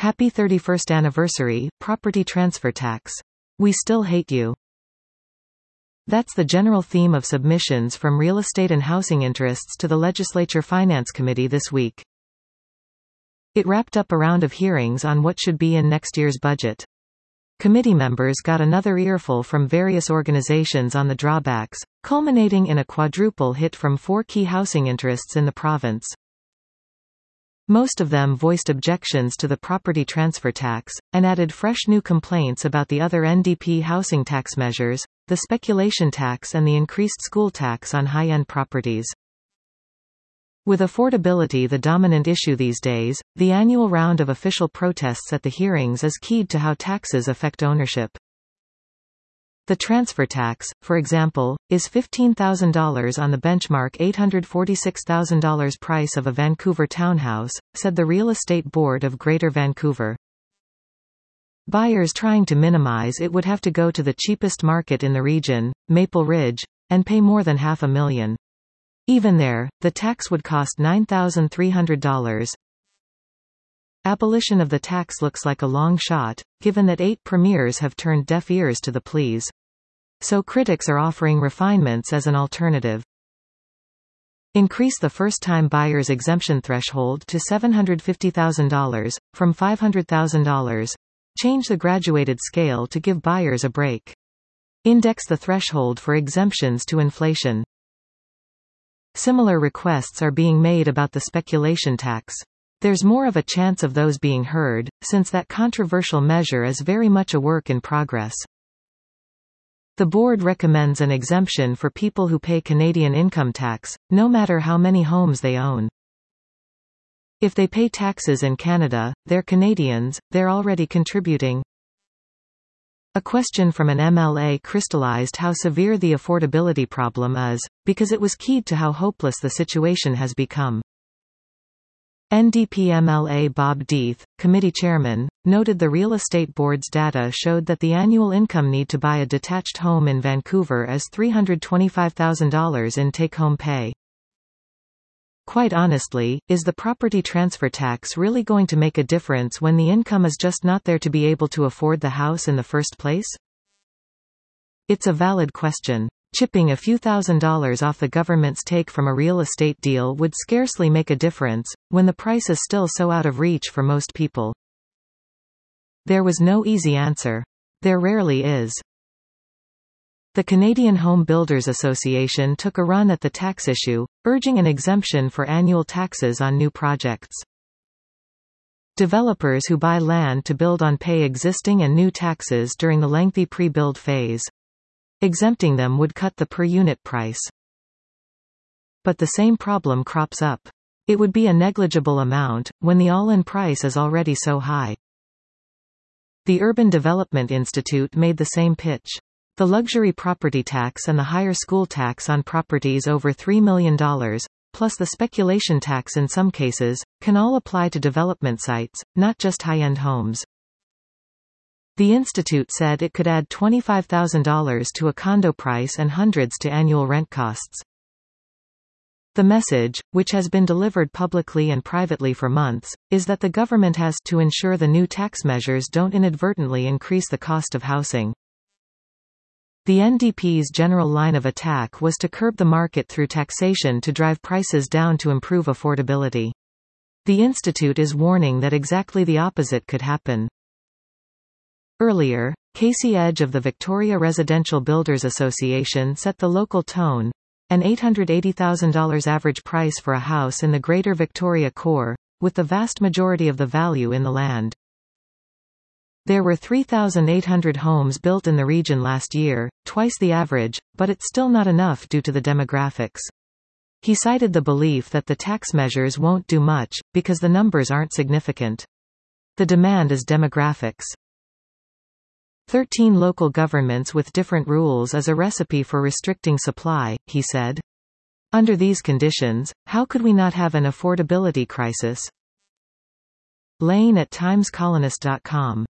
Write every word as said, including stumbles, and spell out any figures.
Happy thirty-first anniversary, property transfer tax. We still hate you. That's the general theme of submissions from real estate and housing interests to the Legislature Finance Committee this week. It wrapped up a round of hearings on what should be in next year's budget. Committee members got another earful from various organizations on the drawbacks, culminating in a quadruple hit from four key housing interests in the province. Most of them voiced objections to the property transfer tax, and added fresh new complaints about the other N D P housing tax measures, the speculation tax and the increased school tax on high-end properties. With affordability the dominant issue these days, the annual round of official protests at the hearings is keyed to how taxes affect ownership. The transfer tax, for example, is fifteen thousand dollars on the benchmark eight hundred forty-six thousand dollars price of a Vancouver townhouse, said the Real Estate Board of Greater Vancouver. Buyers trying to minimize it would have to go to the cheapest market in the region, Maple Ridge, and pay more than half a million. Even there, the tax would cost nine thousand three hundred dollars. Abolition of the tax looks like a long shot, given that eight premiers have turned deaf ears to the pleas. So critics are offering refinements as an alternative. Increase the first-time buyer's exemption threshold to seven hundred fifty thousand dollars, from five hundred thousand dollars. Change the graduated scale to give buyers a break. Index the threshold for exemptions to inflation. Similar requests are being made about the speculation tax. There's more of a chance of those being heard, since that controversial measure is very much a work in progress. The board recommends an exemption for people who pay Canadian income tax, no matter how many homes they own. If they pay taxes in Canada, they're Canadians, they're already contributing. A question from an M L A crystallized how severe the affordability problem is, because it was keyed to how hopeless the situation has become. N D P M L A Bob Deeth, committee chairman, noted the Real Estate Board's data showed that the annual income need to buy a detached home in Vancouver is three hundred twenty-five thousand dollars in take-home pay. Quite honestly, is the property transfer tax really going to make a difference when the income is just not there to be able to afford the house in the first place? It's a valid question. Chipping a few thousand dollars off the government's take from a real estate deal would scarcely make a difference, when the price is still so out of reach for most people. There was no easy answer. There rarely is. The Canadian Home Builders Association took a run at the tax issue, urging an exemption for annual taxes on new projects. Developers who buy land to build on pay existing and new taxes during the lengthy pre-build phase. Exempting them would cut the per-unit price. But the same problem crops up. It would be a negligible amount, when the all-in price is already so high. The Urban Development Institute made the same pitch. The luxury property tax and the higher school tax on properties over three million dollars, plus the speculation tax in some cases, can all apply to development sites, not just high-end homes. The institute said it could add twenty-five thousand dollars to a condo price and hundreds to annual rent costs. The message, which has been delivered publicly and privately for months, is that the government has to ensure the new tax measures don't inadvertently increase the cost of housing. The N D P's general line of attack was to curb the market through taxation to drive prices down to improve affordability. The institute is warning that exactly the opposite could happen. Earlier, Casey Edge of the Victoria Residential Builders Association set the local tone, an eight hundred eighty thousand dollars average price for a house in the Greater Victoria core, with the vast majority of the value in the land. There were three thousand eight hundred homes built in the region last year, twice the average, but it's still not enough due to the demographics. He cited the belief that the tax measures won't do much, because the numbers aren't significant. The demand is demographics. Thirteen local governments with different rules is a recipe for restricting supply, he said. Under these conditions, how could we not have an affordability crisis? Lane at times colonist dot com